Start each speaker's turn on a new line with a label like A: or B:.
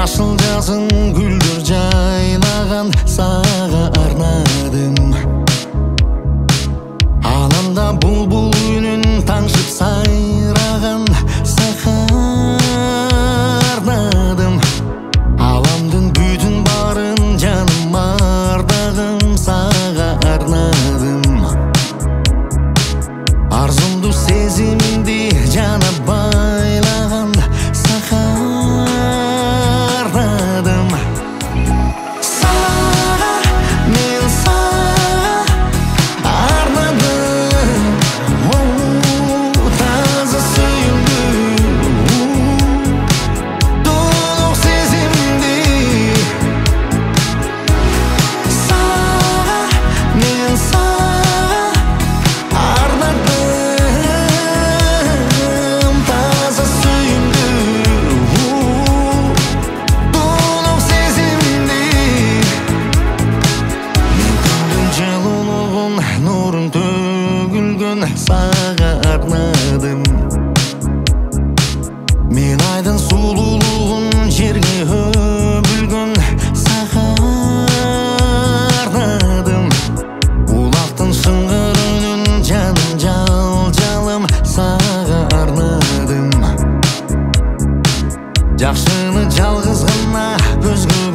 A: Жашыл жазын гүлдер жайнаған саға арнадым. Аланда бұлбұл үнін таңшып сайраған саға арнадым. Аламдың бүтін барын жаным ардағым саға арнадым. Арзумду сезімді жана байлаған саға арнадым. Саға, мен саға арнадым. Таза сүйімді, толық сезімді. Саға, мен саға арнадым. Таза сүйімді, толық сезімді. Мен күндің жылулығын, нұрын төгілген саға арнадым. Мен айдың сұлулығын жерге өбілген саға арнадым. Улақтың шыңғыр үнін жаным жал-жалым саға арнадым. Жақшыны жалғыз ғана өзге